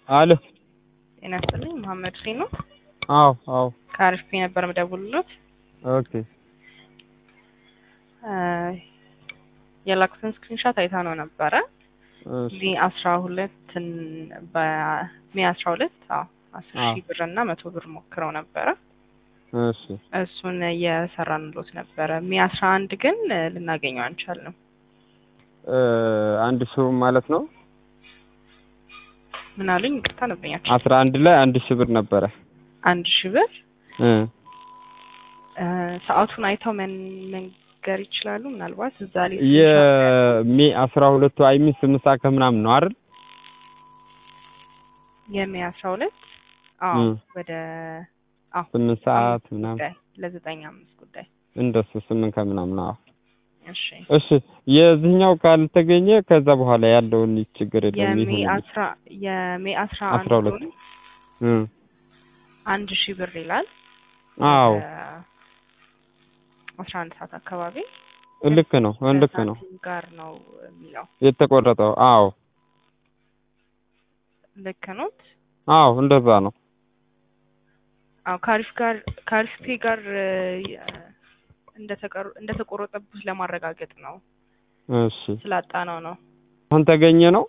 አለ ጤና ይስጥልኝ መሐመድ ፊኖ አዎ ካርፊ ነበር መደውልሎት ኦኬ የላክሰን ስክሪንሾት አይታ ነው ነበረ እሺ ቢ12 በ12 10,000 ብር እና 100 ብር ሞክረው ነበረ እሺ እሱን እየሰራንሎት ነበረ ሚ11 ግን ልናገኘው አንቻልንም አንድ ሺው ማለት ነው ምን አለኝ ይቅርታ ነበኛችሁ 11 ላይ 1000 ብር ነበረ 1000 ብር ሰዓቱን አይተው መንገር ይችላሉ ምናልባት እዛ ላይ የሚ 12 አይሚን 8 ሰዓት ከምናምን ነው አይደል የሚ 12 ወደ 8 ሰዓት ምናምን ለ9:05 ጉዳይ እንደሱ 8 ከምናምን እሺ የዚህኛው ካልተገኘ ከዛ በኋላ ያለውን ችግር የለም የሚ 11 1000 ብር ይላል አዎ 11 ሰዓት አካባቢ ልክ ነው ጋር ነው የሚለው የተቆረጠው አዎ ልክ ነው አዎ እንደዛ ነው ካሪፍ ጋር እንደተቆረጠብህ ለማረጋገጥ ነው እሺ ስላጣናው ነው አሁን ተገኘ ነው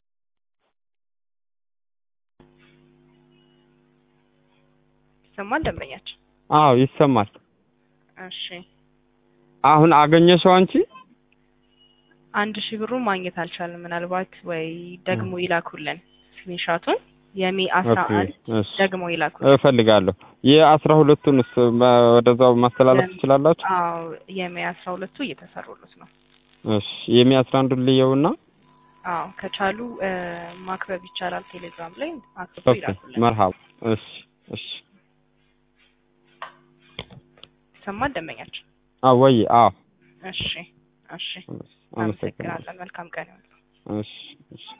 ይሰማል ደንበኛችን አዎ ይሰማል እሺ አሁን አገኘሽው አንቺ 1000 ብሩ ማግኘት አልቻለም ምናልባት ወይ ደግሞ ይላኩልን ስክሪንሾቱን የሚ 11 ደግሞ ይላኩልን እፈልጋለሁ የ12ቱንስ ወደዛው ማስተላለፍ ትችላላችሁ አዎ የሚ 12ቱ እየተሰሩሉት ነው እሺ የሚ 11ዱን ልየውና አዎ ከቻሉ ማክበብ ይቻላል ቴሌግራም ላይ አክሰስ ይላኩልን መርሃባ እሺ ሰማን ደንበኛችን ወይ እሺ አመሰግናለሁ መልካም ቀን ይሁን እሺ